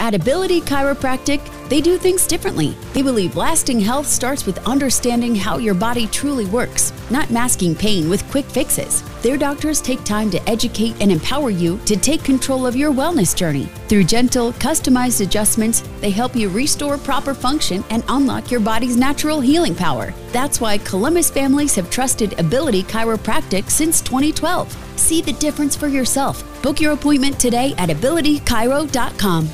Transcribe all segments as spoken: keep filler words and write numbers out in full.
At Ability Chiropractic, they do things differently. They believe lasting health starts with understanding how your body truly works, not masking pain with quick fixes. Their doctors take time to educate and empower you to take control of your wellness journey. Through gentle, customized adjustments, they help you restore proper function and unlock your body's natural healing power. That's why Columbus families have trusted Ability Chiropractic since twenty twelve. See the difference for yourself. Book your appointment today at ability chiro dot com.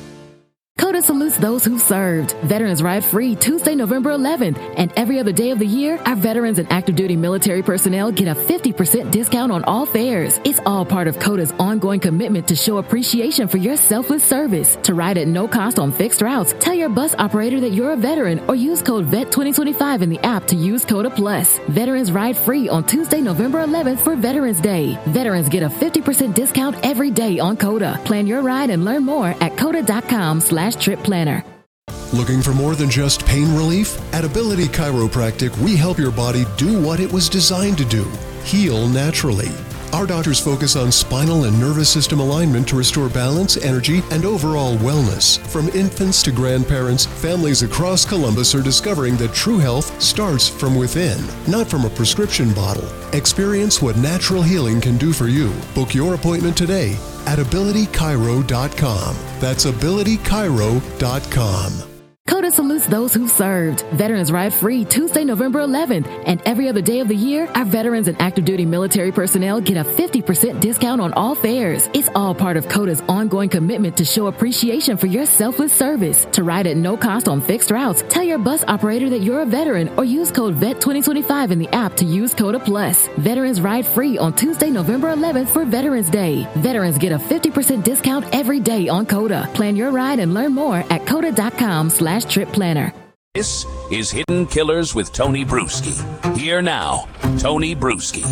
COTA salutes those who served. Veterans Ride Free Tuesday, November eleventh. And every other day of the year, our veterans and active duty military personnel get a fifty percent discount on all fares. It's all part of COTA's ongoing commitment to show appreciation for your selfless service. To ride at no cost on fixed routes, tell your bus operator that you're a veteran or use code V E T twenty twenty-five in the app to use COTA Plus. Veterans Ride Free on Tuesday, November eleventh for Veterans Day. Veterans get a fifty percent discount every day on COTA. Plan your ride and learn more at COTA.com slash trip planner. Looking for more than just pain relief? At Ability Chiropractic, we help your body do what it was designed to do, heal naturally. Our doctors focus on spinal and nervous system alignment to restore balance, energy, and overall wellness. From infants to grandparents, families across Columbus are discovering that true health starts from within, not from a prescription bottle. Experience what natural healing can do for you. Book your appointment today at ability chiro dot com. That's ability chiro dot com. COTA salutes those who served. Veterans Ride Free Tuesday, November eleventh. And every other day of the year, our veterans and active duty military personnel get a fifty percent discount on all fares. It's all part of COTA's ongoing commitment to show appreciation for your selfless service. To ride at no cost on fixed routes, tell your bus operator that you're a veteran or use code V E T twenty twenty-five in the app to use COTA Plus. Veterans Ride Free on Tuesday, November eleventh for Veterans Day. Veterans get a fifty percent discount every day on COTA. Plan your ride and learn more at COTA.com slash trip planner. This is Hidden Killers with Tony Bruschi. Here now, Tony Bruschi.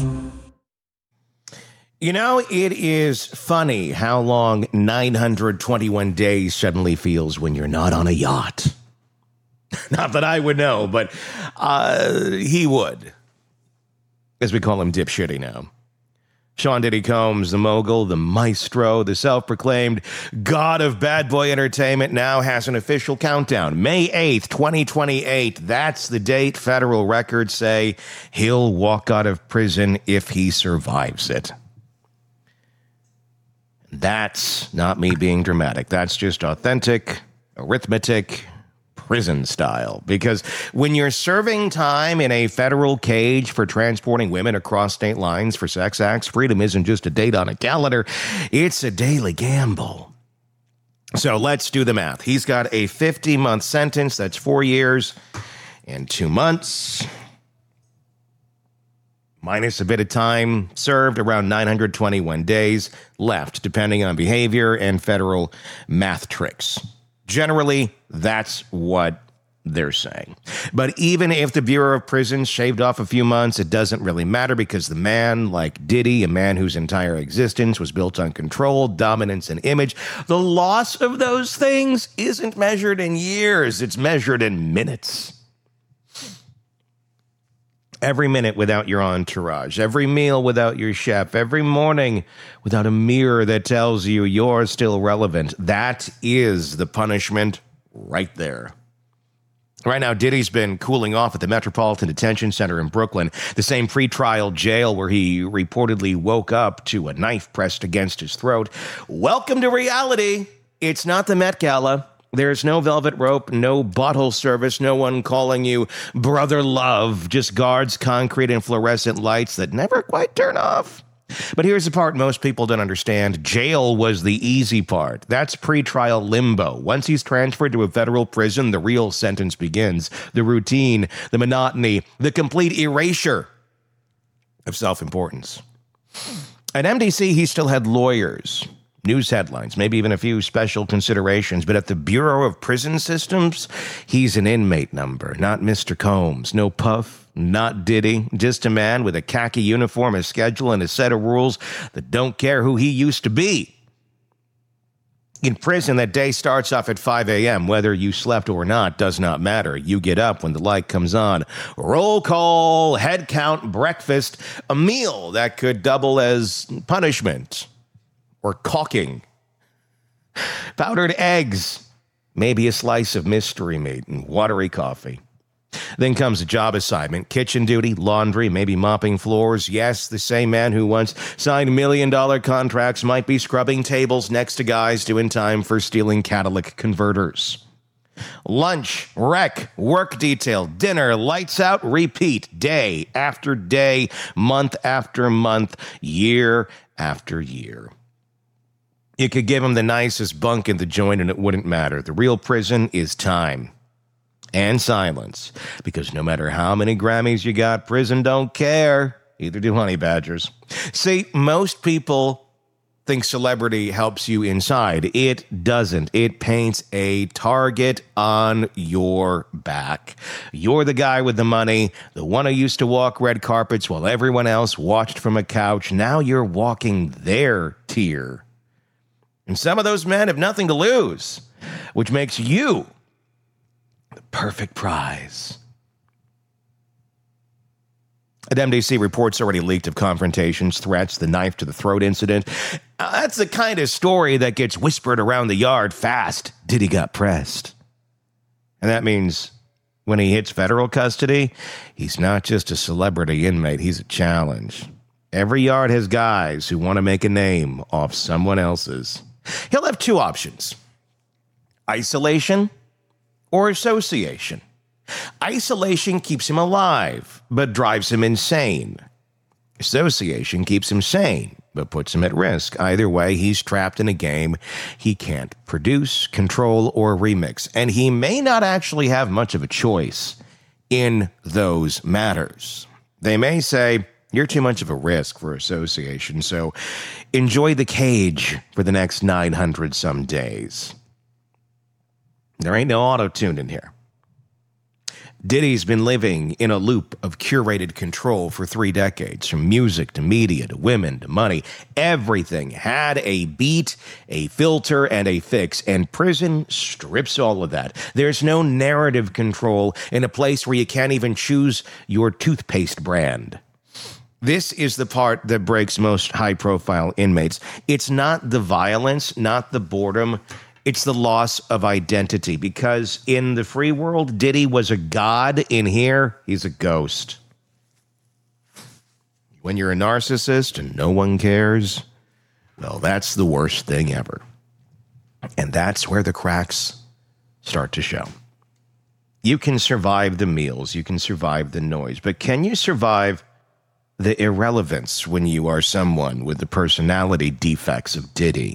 You know, it is funny how long nine hundred twenty-one days suddenly feels when you're not on a yacht. Not that I would know, but uh, he would. As we call him dipshitty now. Sean Diddy Combs, the mogul, the maestro, the self-proclaimed god of bad boy entertainment, now has an official countdown. May eighth, twenty twenty-eight. That's the date federal records say he'll walk out of prison if he survives it. That's not me being dramatic. That's just authentic arithmetic, prison style. Because when you're serving time in a federal cage for transporting women across state lines for sex acts, freedom isn't just a date on a calendar, it's a daily gamble. So let's do the math. He's got a fifty-month sentence. That's four years and two months. Minus a bit of time served, around nine hundred twenty-one days left, depending on behavior and federal math tricks. Generally, that's what they're saying. But even if the Bureau of Prisons shaved off a few months, it doesn't really matter because the man, like Diddy, a man whose entire existence was built on control, dominance, and image, the loss of those things isn't measured in years. It's measured in minutes. Every minute without your entourage, every meal without your chef, every morning without a mirror that tells you you're still relevant. That is the punishment right there. Right now, Diddy's been cooling off at the Metropolitan Detention Center in Brooklyn, the same pretrial jail where he reportedly woke up to a knife pressed against his throat. Welcome to reality. It's not the Met Gala. There's no velvet rope, no bottle service, no one calling you brother love, just guards, concrete, and fluorescent lights that never quite turn off. But here's the part most people don't understand. Jail was the easy part. That's pretrial limbo. Once he's transferred to a federal prison, the real sentence begins. The routine, the monotony, the complete erasure of self-importance. At M D C, he still had lawyers, news headlines, maybe even a few special considerations. But at the Bureau of Prison Systems, he's an inmate number, not Mister Combs. No Puff, not Diddy, just a man with a khaki uniform, a schedule, and a set of rules that don't care who he used to be. In prison, that day starts off at five a.m. Whether you slept or not does not matter. You get up when the light comes on. Roll call, head count, breakfast, a meal that could double as punishment or caulking. Powdered eggs, maybe a slice of mystery meat, and watery coffee. Then comes a job assignment, kitchen duty, laundry, maybe mopping floors. Yes, the same man who once signed million-dollar contracts might be scrubbing tables next to guys doing time for stealing catalytic converters. Lunch, rec, work detail, dinner, lights out, repeat, day after day, month after month, year after year. You could give him the nicest bunk in the joint and it wouldn't matter. The real prison is time. And silence, because no matter how many Grammys you got, prison don't care. Either do honey badgers. See, most people think celebrity helps you inside. It doesn't. It paints a target on your back. You're the guy with the money, the one who used to walk red carpets while everyone else watched from a couch. Now you're walking their tier. And some of those men have nothing to lose, which makes you the perfect prize. An M D C report's already leaked of confrontations, threats, the knife to the throat incident. Uh, that's the kind of story that gets whispered around the yard fast. Diddy got pressed. And that means when he hits federal custody, he's not just a celebrity inmate, he's a challenge. Every yard has guys who want to make a name off someone else's. He'll have two options: isolation or association. Isolation keeps him alive, but drives him insane. Association keeps him sane, but puts him at risk. Either way, he's trapped in a game he can't produce, control, or remix. And he may not actually have much of a choice in those matters. They may say, you're too much of a risk for association, so enjoy the cage for the next nine hundred some days. There ain't no auto-tune in here. Diddy's been living in a loop of curated control for three decades, from music to media to women to money. Everything had a beat, a filter, and a fix, and prison strips all of that. There's no narrative control in a place where you can't even choose your toothpaste brand. This is the part that breaks most high-profile inmates. It's not the violence, not the boredom. It's the loss of identity, because in the free world, Diddy was a god. In here, he's a ghost. When you're a narcissist and no one cares, well, that's the worst thing ever. And that's where the cracks start to show. You can survive the meals, you can survive the noise, but can you survive the irrelevance when you are someone with the personality defects of Diddy?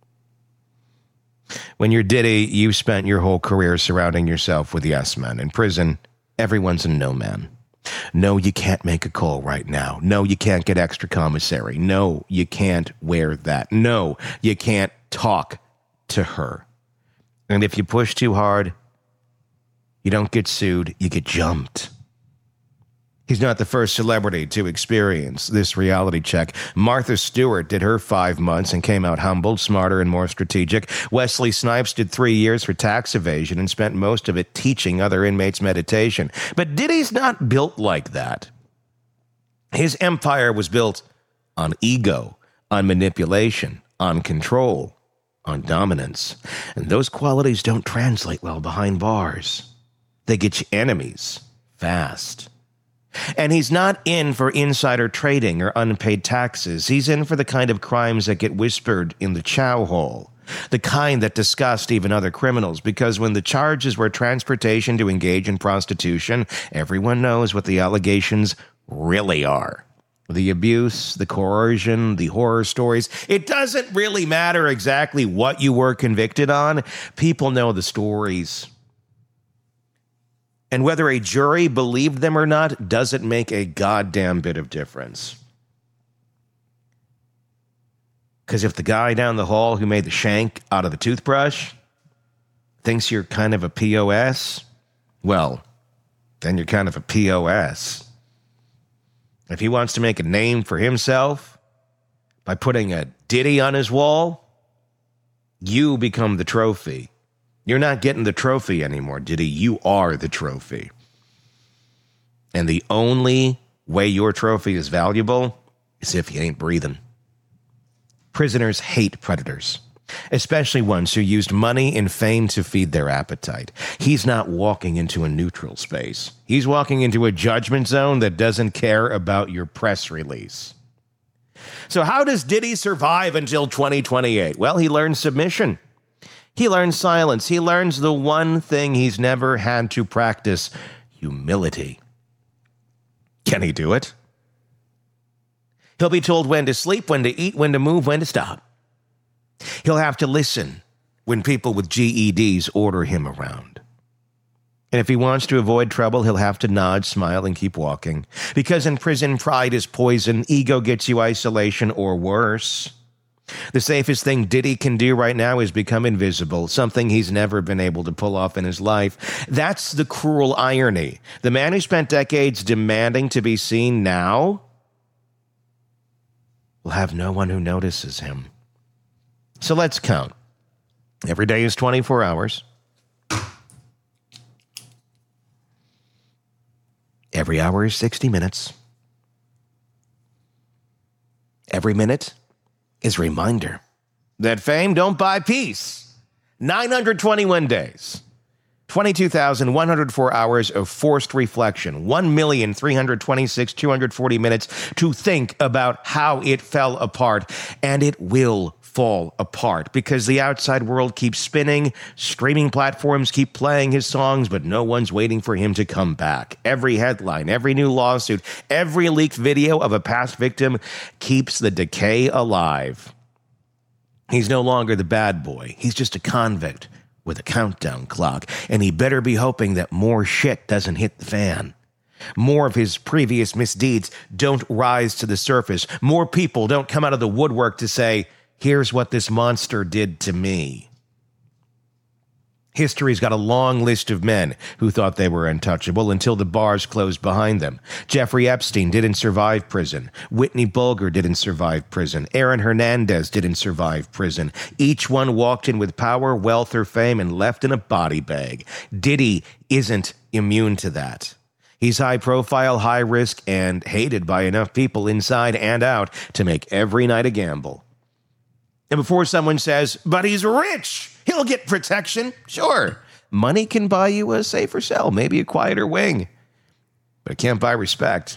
When you're Diddy, you've spent your whole career surrounding yourself with yes men. In prison, everyone's a no man. No, you can't make a call right now. No, you can't get extra commissary. No, you can't wear that. No, you can't talk to her. And if you push too hard, you don't get sued, you get jumped. He's not the first celebrity to experience this reality check. Martha Stewart did her five months and came out humbled, smarter, and more strategic. Wesley Snipes did three years for tax evasion and spent most of it teaching other inmates meditation. But Diddy's not built like that. His empire was built on ego, on manipulation, on control, on dominance. And those qualities don't translate well behind bars. They get you enemies fast. And he's not in for insider trading or unpaid taxes. He's in for the kind of crimes that get whispered in the chow hall, the kind that disgust even other criminals, because when the charges were transportation to engage in prostitution, everyone knows what the allegations really are. The abuse, the coercion, the horror stories. It doesn't really matter exactly what you were convicted on. People know the stories. And whether a jury believed them or not doesn't make a goddamn bit of difference. Because if the guy down the hall who made the shank out of the toothbrush thinks you're kind of a P O S, well, then you're kind of a P O S. If he wants to make a name for himself by putting a Diddy on his wall, you become the trophy. You're not getting the trophy anymore, Diddy. You are the trophy. And the only way your trophy is valuable is if you ain't breathing. Prisoners hate predators. especially ones who used money and fame to feed their appetite. He's not walking into a neutral space. He's walking into a judgment zone that doesn't care about your press release. So how does Diddy survive until twenty twenty-eight? Well, he learns submission. He learns silence. He learns the one thing he's never had to practice, humility. Can he do it? He'll be told when to sleep, when to eat, when to move, when to stop. He'll have to listen when people with G E Ds order him around. And if he wants to avoid trouble, he'll have to nod, smile, and keep walking. Because in prison, pride is poison, ego gets you isolation, or worse. The safest thing Diddy can do right now is become invisible, something he's never been able to pull off in his life. That's the cruel irony. The man who spent decades demanding to be seen now will have no one who notices him. So let's count. Every day is twenty-four hours. Every hour is sixty minutes. Every minute is a reminder that fame don't buy peace. nine hundred twenty-one days. twenty-two thousand one hundred four hours of forced reflection. one million three hundred twenty-six thousand two hundred forty minutes to think about how it fell apart. And it will fall apart because the outside world keeps spinning, streaming platforms keep playing his songs, but no one's waiting for him to come back. Every headline, every new lawsuit, every leaked video of a past victim keeps the decay alive. He's no longer the bad boy. He's just a convict with a countdown clock, and he better be hoping that more shit doesn't hit the fan. More of his previous misdeeds don't rise to the surface. More people don't come out of the woodwork to say, here's what this monster did to me. History's got a long list of men who thought they were untouchable until the bars closed behind them. Jeffrey Epstein didn't survive prison. Whitney Bulger didn't survive prison. Aaron Hernandez didn't survive prison. Each one walked in with power, wealth, or fame and left in a body bag. Diddy isn't immune to that. He's high profile, high risk, and hated by enough people inside and out to make every night a gamble. And before someone says, but he's rich, he'll get protection. Sure, money can buy you a safer cell, maybe a quieter wing. But it can't buy respect.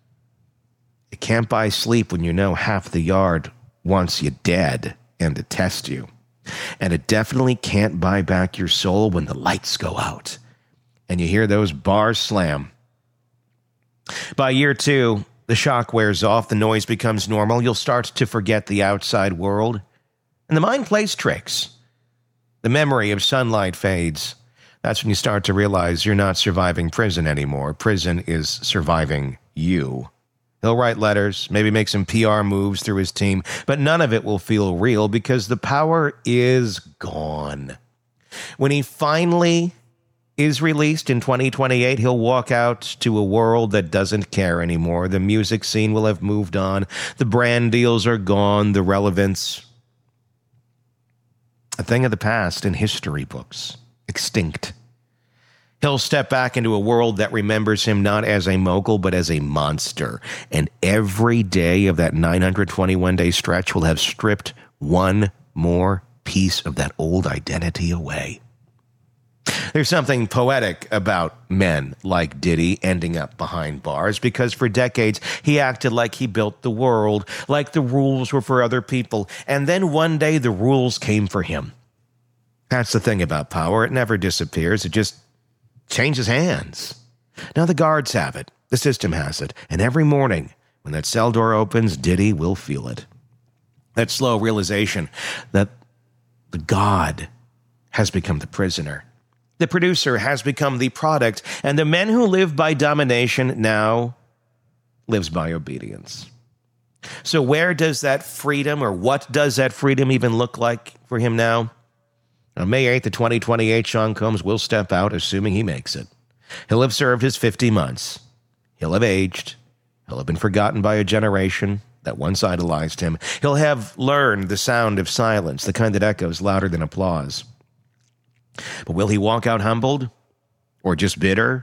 It can't buy sleep when you know half the yard wants you dead and to test you. And it definitely can't buy back your soul when the lights go out and you hear those bars slam. By year two, the shock wears off, the noise becomes normal. You'll start to forget the outside world. And the mind plays tricks. The memory of sunlight fades. That's when you start to realize you're not surviving prison anymore. Prison is surviving you. He'll write letters, maybe make some P R moves through his team, but none of it will feel real because the power is gone. When he finally is released in twenty twenty-eight, he'll walk out to a world that doesn't care anymore. The music scene will have moved on. The brand deals are gone. The relevance, a thing of the past in history books, extinct. He'll step back into a world that remembers him not as a mogul, but as a monster. And every day of that nine hundred twenty-one day stretch will have stripped one more piece of that old identity away. There's something poetic about men like Diddy ending up behind bars because for decades he acted like he built the world, like the rules were for other people, and then one day the rules came for him. That's the thing about power. It never disappears. It just changes hands. Now the guards have it. The system has it. And every morning when that cell door opens, Diddy will feel it. That slow realization that the god has become the prisoner. The producer has become the product, and the men who live by domination now lives by obedience. So where does that freedom, or what does that freedom even look like for him now? On May eighth of twenty twenty-eight, Sean Combs will step out, assuming he makes it. He'll have served his fifty months. He'll have aged. He'll have been forgotten by a generation that once idolized him. He'll have learned the sound of silence, the kind that echoes louder than applause. But will he walk out humbled or just bitter?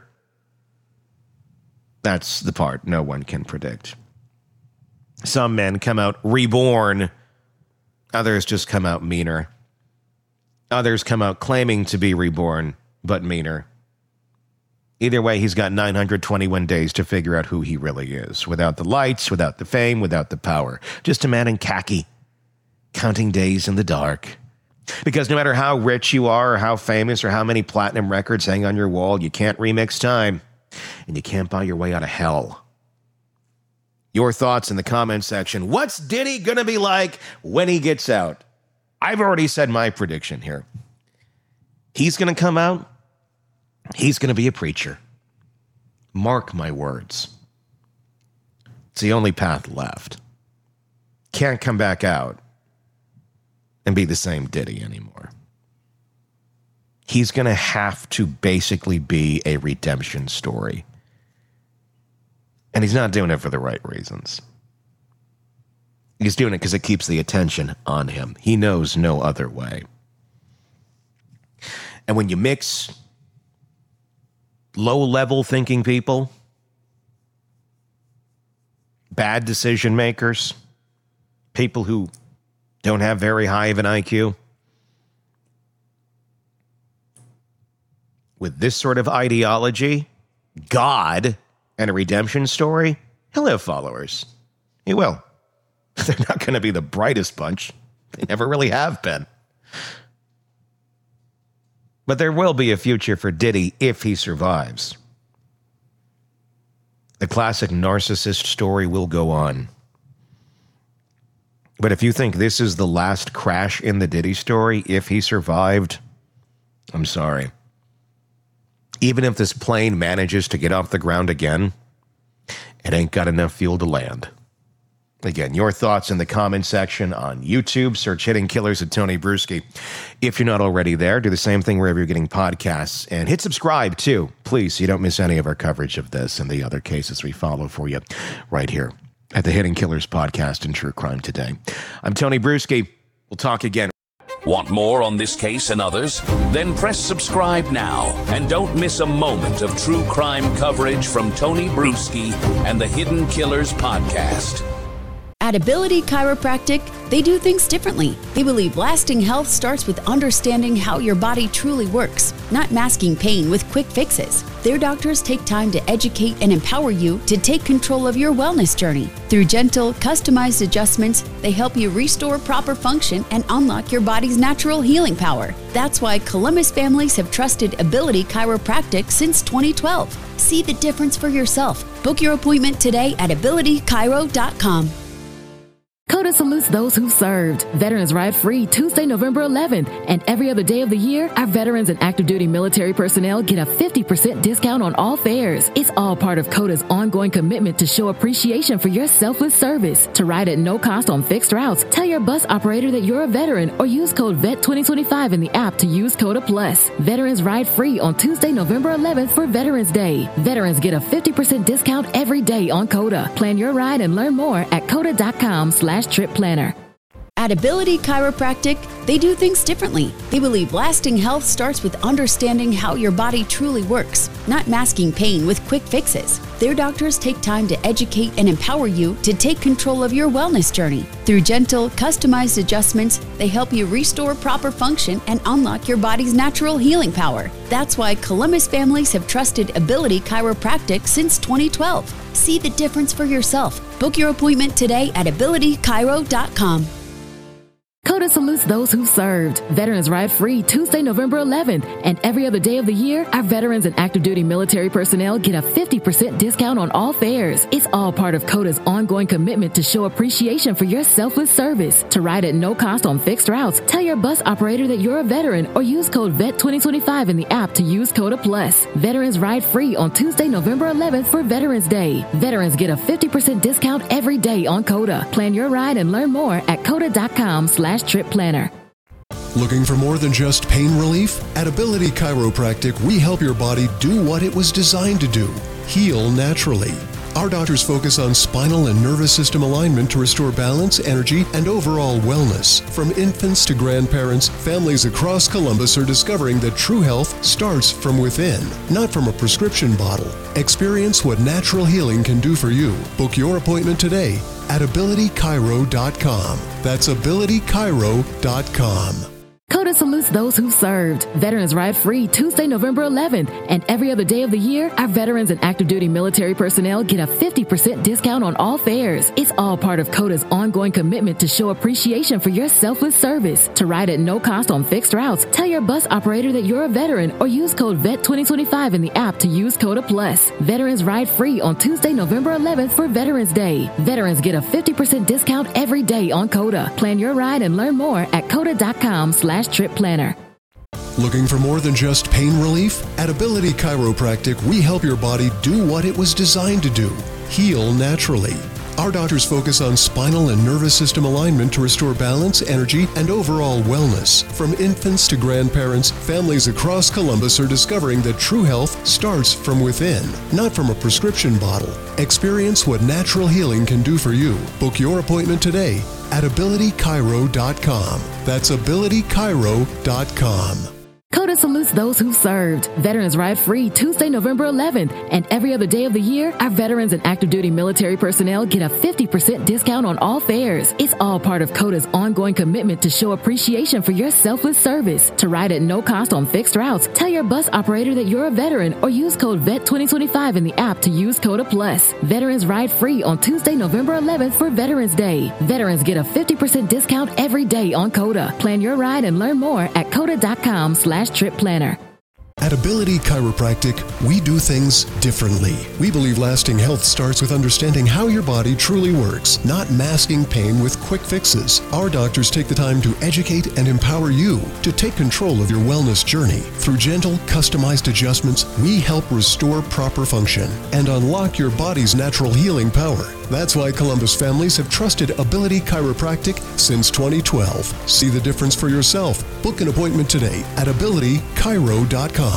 That's the part no one can predict. Some men come out reborn Others just come out meaner. Others come out claiming to be reborn, but meaner. Either way, he's got nine hundred twenty-one days to figure out who he really is. Without the lights, without the fame, without the power. Just a man in khaki, counting days in the dark. Because no matter how rich you are, or how famous, or how many platinum records hang on your wall, you can't remix time. And you can't buy your way out of hell. Your thoughts in the comment section. What's Diddy going to be like when he gets out? I've already said my prediction here. He's going to come out. He's going to be a preacher. Mark my words. It's the only path left. Can't come back out and be the same Diddy anymore. He's going to have to basically be a redemption story. And he's not doing it for the right reasons. He's doing it because it keeps the attention on him. He knows no other way. And when you mix low-level thinking people, bad decision makers, people who don't have very high of an I Q, with this sort of ideology, God, and a redemption story, he'll have followers. He will. They're not going to be the brightest bunch. They never really have been. But there will be a future for Diddy if he survives. The classic narcissist story will go on. But if you think this is the last crash in the Diddy story, if he survived, I'm sorry. Even if this plane manages to get off the ground again, it ain't got enough fuel to land. Again, your thoughts in the comment section on YouTube. Search Hidden Killers with Tony Bruschi. If you're not already there, do the same thing wherever you're getting podcasts. And hit subscribe, too, please, so you don't miss any of our coverage of this and the other cases we follow for you right here at the Hidden Killers Podcast and True Crime Today. I'm Tony Bruschi. We'll talk again. Want more on this case and others? Then press subscribe now and don't miss a moment of true crime coverage from Tony Bruschi and the Hidden Killers Podcast. At Ability Chiropractic, they do things differently. They believe lasting health starts with understanding how your body truly works, not masking pain with quick fixes. Their doctors take time to educate and empower you to take control of your wellness journey. Through gentle, customized adjustments, they help you restore proper function and unlock your body's natural healing power. That's why Columbus families have trusted Ability Chiropractic since twenty twelve. See the difference for yourself. Book your appointment today at ability chiro dot com. CODA salutes those who served. Veterans Ride Free Tuesday, November eleventh. And every other day of the year, our veterans and active duty military personnel get a fifty percent discount on all fares. It's all part of CODA's ongoing commitment to show appreciation for your selfless service. To ride at no cost on fixed routes, tell your bus operator that you're a veteran or use code V E T twenty twenty-five in the app to use CODA Plus. Veterans Ride Free on Tuesday, November eleventh for Veterans Day. Veterans get a fifty percent discount every day on CODA. Plan your ride and learn more at coda.com slash trip planner. At Ability Chiropractic, they do things differently. They believe lasting health starts with understanding how your body truly works, not masking pain with quick fixes. Their doctors take time to educate and empower you to take control of your wellness journey. Through gentle, customized adjustments, they help you restore proper function and unlock your body's natural healing power. That's why Columbus families have trusted Ability Chiropractic since twenty twelve. See the difference for yourself. Book your appointment today at ability chiro dot com. CODA salutes those who served. Veterans Ride Free Tuesday, November eleventh. And every other day of the year, our veterans and active duty military personnel get a fifty percent discount on all fares. It's all part of CODA's ongoing commitment to show appreciation for your selfless service. To ride at no cost on fixed routes, tell your bus operator that you're a veteran or use code V E T twenty twenty-five in the app to use CODA Plus. Veterans Ride Free on Tuesday, November eleventh for Veterans Day. Veterans get a fifty percent discount every day on CODA. Plan your ride and learn more at coda.com slash trip planner. Looking for more than just pain relief? At Ability Chiropractic, we help your body do what it was designed to do, heal naturally. Our doctors focus on spinal and nervous system alignment to restore balance, energy, and overall wellness. From infants to grandparents, families across Columbus are discovering that true health starts from within, not from a prescription bottle. Experience what natural healing can do for you. Book your appointment today at ability chiro dot com. That's ability chiro dot com. CODA salutes those who served. Veterans Ride Free Tuesday, November eleventh. And every other day of the year, our veterans and active duty military personnel get a fifty percent discount on all fares. It's all part of CODA's ongoing commitment to show appreciation for your selfless service. To ride at no cost on fixed routes, tell your bus operator that you're a veteran or use code V E T twenty twenty-five in the app to use CODA Plus. Veterans Ride Free on Tuesday, November eleventh for Veterans Day. Veterans get a fifty percent discount every day on CODA. Plan your ride and learn more at coda dot com slash trip planner. Looking for more than just pain relief? At Ability Chiropractic, we help your body do what it was designed to do, heal naturally. Our doctors focus on spinal and nervous system alignment to restore balance, energy, and overall wellness. From infants to grandparents, families across Columbus are discovering that true health starts from within, not from a prescription bottle. Experience what natural healing can do for you. Book your appointment today at ability chiro dot com. That's ability chiro dot com. CODA salutes those who served. Veterans Ride Free Tuesday, November eleventh. And every other day of the year, our veterans and active duty military personnel get a fifty percent discount on all fares. It's all part of CODA's ongoing commitment to show appreciation for your selfless service. To ride at no cost on fixed routes, tell your bus operator that you're a veteran or use code V E T twenty twenty-five in the app to use CODA Plus. Veterans Ride Free on Tuesday, November eleventh for Veterans Day. Veterans get a fifty percent discount every day on CODA. Plan your ride and learn more at coda dot com slash trip planner. At Ability Chiropractic, we do things differently. We believe lasting health starts with understanding how your body truly works, not masking pain with quick fixes. Our doctors take the time to educate and empower you to take control of your wellness journey. Through gentle, customized adjustments, we help restore proper function and unlock your body's natural healing power. That's why Columbus families have trusted Ability Chiropractic since twenty twelve. See the difference for yourself. Book an appointment today at ability chiro dot com.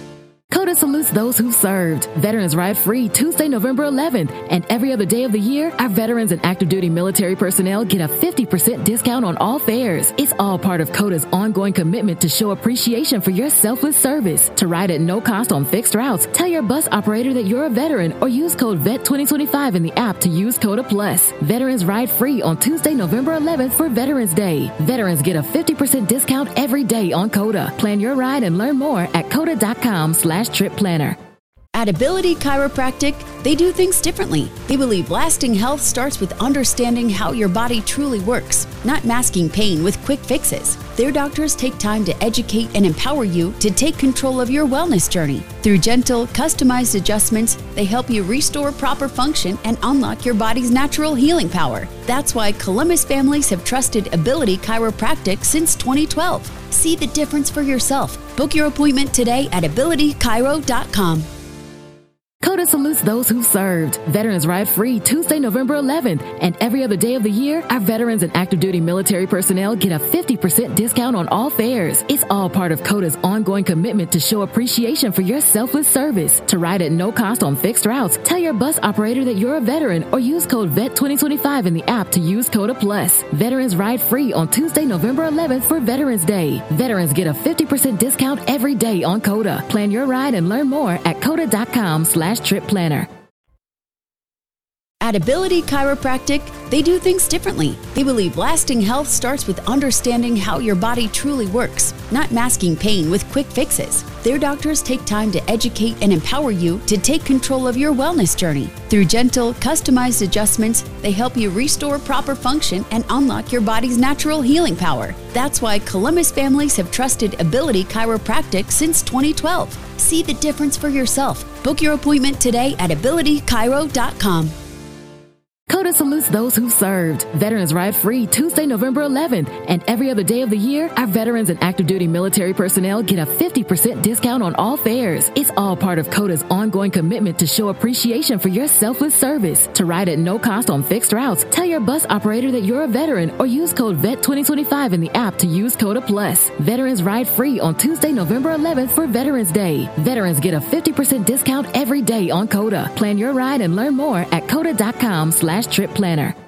CODA salutes those who served. Veterans Ride Free Tuesday, November eleventh. And every other day of the year, our veterans and active duty military personnel get a fifty percent discount on all fares. It's all part of CODA's ongoing commitment to show appreciation for your selfless service. To ride at no cost on fixed routes, tell your bus operator that you're a veteran or use code V E T twenty twenty-five in the app to use CODA Plus. Veterans Ride Free on Tuesday, November eleventh for Veterans Day. Veterans get a fifty percent discount every day on CODA. Plan your ride and learn more at coda dot com slash trip planner. At Ability Chiropractic, they do things differently. They believe lasting health starts with understanding how your body truly works, not masking pain with quick fixes. Their doctors take time to educate and empower you to take control of your wellness journey. Through gentle, customized adjustments, they help you restore proper function and unlock your body's natural healing power. That's why Columbus families have trusted Ability Chiropractic since twenty twelve. See the difference for yourself. Book your appointment today at ability chiro dot com. CODA salutes those who served. Veterans Ride Free Tuesday, November eleventh. And every other day of the year, our veterans and active duty military personnel get a fifty percent discount on all fares. It's all part of CODA's ongoing commitment to show appreciation for your selfless service. To ride at no cost on fixed routes, tell your bus operator that you're a veteran or use code V E T twenty twenty-five in the app to use CODA Plus. Veterans Ride Free on Tuesday, November eleventh for Veterans Day. Veterans get a fifty percent discount every day on CODA. Plan your ride and learn more at coda dot com slash trip planner. At Ability Chiropractic, they do things differently. They believe lasting health starts with understanding how your body truly works, not masking pain with quick fixes. Their doctors take time to educate and empower you to take control of your wellness journey. Through gentle, customized adjustments, they help you restore proper function and unlock your body's natural healing power. That's why Columbus families have trusted Ability Chiropractic since twenty twelve. See the difference for yourself. Book your appointment today at ability chiro dot com. COTA salutes those who served. Veterans Ride free Tuesday, November eleventh. And every other day of the year, our veterans and active duty military personnel get a fifty percent discount on all fares. It's all part of COTA's ongoing commitment to show appreciation for your selfless service. To ride at no cost on fixed routes, tell your bus operator that you're a veteran or use code V E T twenty twenty-five in the app to use COTA Plus. Veterans Ride free on Tuesday, November eleventh for Veterans Day. Veterans get a fifty percent discount every day on COTA. Plan your ride and learn more at COTA.com slash trip planner.